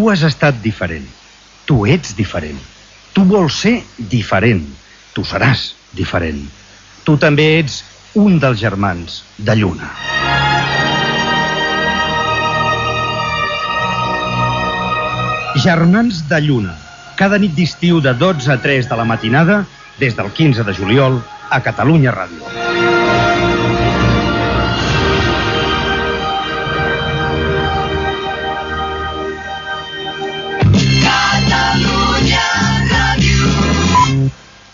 Tu has estat diferent. Tu ets diferent. Tu vols ser diferent. Tu seràs diferent. Tu també ets un dels germans de Lluna. Germans de Lluna. Cada nit d'estiu de 12 a 3 de la matinada, des del 15 de juliol, a Catalunya Ràdio.